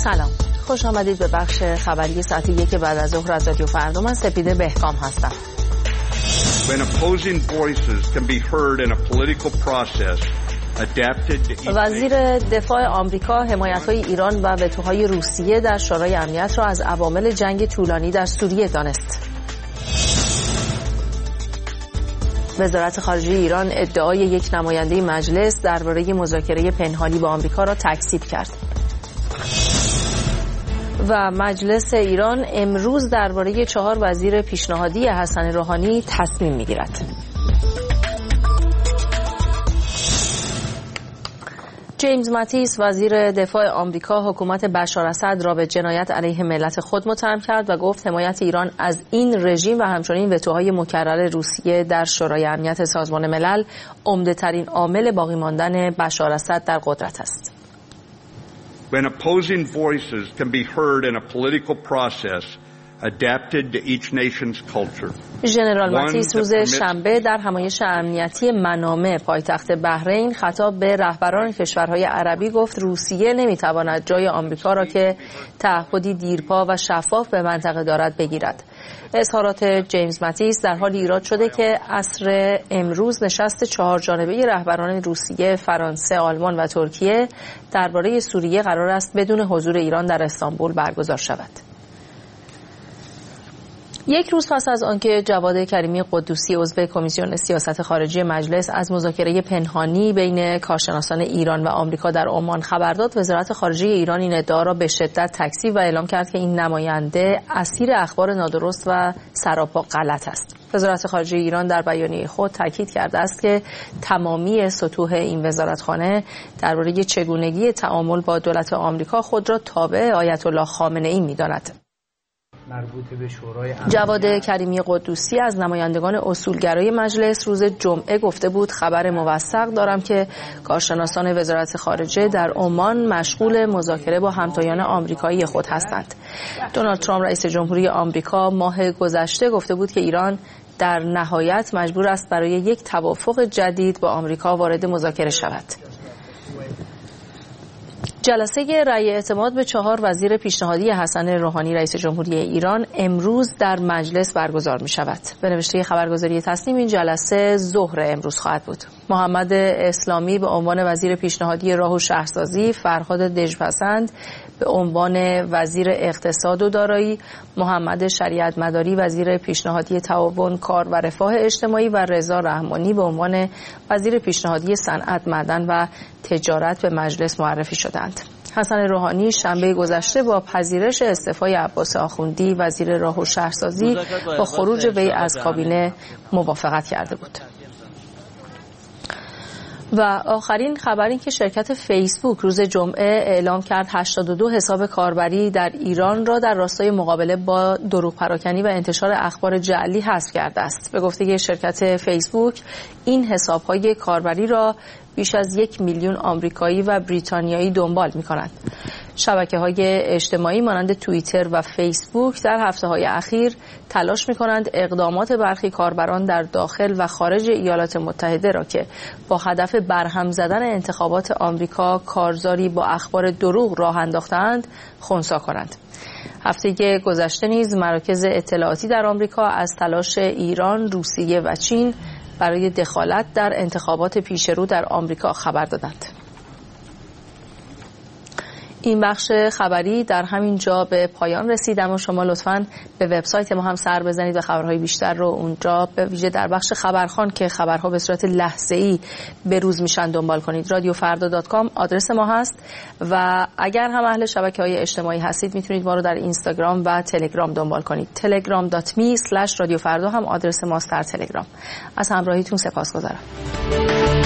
سلام، خوش آمدید به بخش خبری ساعت 1 بعد از ظهر از رادیو فردا. من سپیده بهکام هستم. وزیر دفاع آمریکا حمایت‌های ایران و وتوهای روسیه در شورای امنیت را از عوامل جنگ طولانی در سوریه دانست. وزارت خارجه ایران ادعای یک نماینده مجلس درباره مذاکره پنهانی با آمریکا را تکذیب کرد. و مجلس ایران امروز درباره 4 وزیر پیشنهادی حسن روحانی تصمیم می‌گیرد. جیمز ماتیس وزیر دفاع آمریکا حکومت بشار اسد را به جنایت علیه ملت خود متهم کرد و گفت حمایت ایران از این رژیم و همچنین وتوهای مکرر روسیه در شورای امنیت سازمان ملل عمده‌ترین عامل باقی ماندن بشار اسد در قدرت است. When opposing voices can be heard in a political process adapted to each nation's culture. ژنرال ماتیس روز شنبه در همایش امنیتی منامه پایتخت بحرین خطاب به رهبران کشورهای عربی گفت روسیه نمیتواند جای آمریکا را که تعهدی دیرپا و شفاف به منطقه دارد بگیرد. اظهارات جیمز ماتیس در حال ایراد شده که عصر امروز نشست 4 جانبه رهبران روسیه، فرانسه، آلمان و ترکیه درباره سوریه قرار است بدون حضور ایران در استانبول برگزار شود. یک روز پس از آنکه جواد کریمی قدوسی عضو کمیسیون سیاست خارجی مجلس از مذاکره پنهانی بین کارشناسان ایران و آمریکا در عمان خبر داد، وزارت خارجه ایران این ادعا را به شدت تکذیب و اعلام کرد که این نماینده اسیر اخبار نادرست و سراپا غلط است. وزارت خارجه ایران در بیانیه خود تاکید کرده است که تمامی سطوح این وزارتخانه درباره چگونگی تعامل با دولت آمریکا خود را تابع آیت الله خامنه ای می‌داند. جواد کریمی قدوسی از نمایندگان اصولگرای مجلس روز جمعه گفته بود خبر موثق دارم که کارشناسان وزارت خارجه در عمان مشغول مذاکره با همتایان آمریکایی خود هستند. دونالد ترامپ رئیس جمهوری آمریکا ماه گذشته گفته بود که ایران در نهایت مجبور است برای یک توافق جدید با آمریکا وارد مذاکره شود. جلسه رأی اعتماد به 4 وزیر پیشنهادی حسن روحانی رئیس جمهوری ایران امروز در مجلس برگزار می شود. به نوشته خبرگزاری تصنیم این جلسه ظهر امروز خواهد بود. محمد اسلامی به عنوان وزیر پیشنهادی راه و شهرسازی، فرهاد دژپسند به عنوان وزیر اقتصاد و دارایی، محمد شریعت مداری وزیر پیشنهادی تعاون، کار و رفاه اجتماعی و رضا رحمانی به عنوان وزیر پیشنهادی صنعت، معدن و تجارت به مجلس معرفی شدند. حسن روحانی شنبه گذشته با پذیرش استعفای عباس آخوندی وزیر راه و شهرسازی با خروج وی از کابینه موافقت کرده بود. و آخرین خبر این که شرکت فیسبوک روز جمعه اعلام کرد 82 حساب کاربری در ایران را در راستای مقابله با دروغ پراکنی و انتشار اخبار جعلی حذف کرده است. به گفته شرکت فیسبوک این حساب‌های کاربری را بیش از 1 میلیون آمریکایی و بریتانیایی دنبال می‌کنند. شبکه‌های اجتماعی مانند توییتر و فیسبوک در هفته‌های اخیر تلاش می‌کنند اقدامات برخی کاربران در داخل و خارج ایالات متحده را که با هدف برهم زدن انتخابات آمریکا کارزاری با اخبار دروغ راه انداختند خنثی کنند. هفته گذشته نیز مراکز اطلاعاتی در آمریکا از تلاش ایران، روسیه و چین برای دخالت در انتخابات پیشرو در آمریکا خبر دادند. این بخش خبری در همین جا به پایان رسید، اما شما لطفاً به وبسایت ما هم سر بزنید و خبرهای بیشتر رو اونجا به ویژه در بخش خبرخوان که خبرها به صورت لحظه‌ای به روز میشن دنبال کنید. radiofarda.com آدرس ما هست و اگر هم اهل شبکه‌های اجتماعی هستید میتونید ما رو در اینستاگرام و تلگرام دنبال کنید. telegram.me/radiofarda هم آدرس ماست در تلگرام. از همراهیتون سپاسگزارم.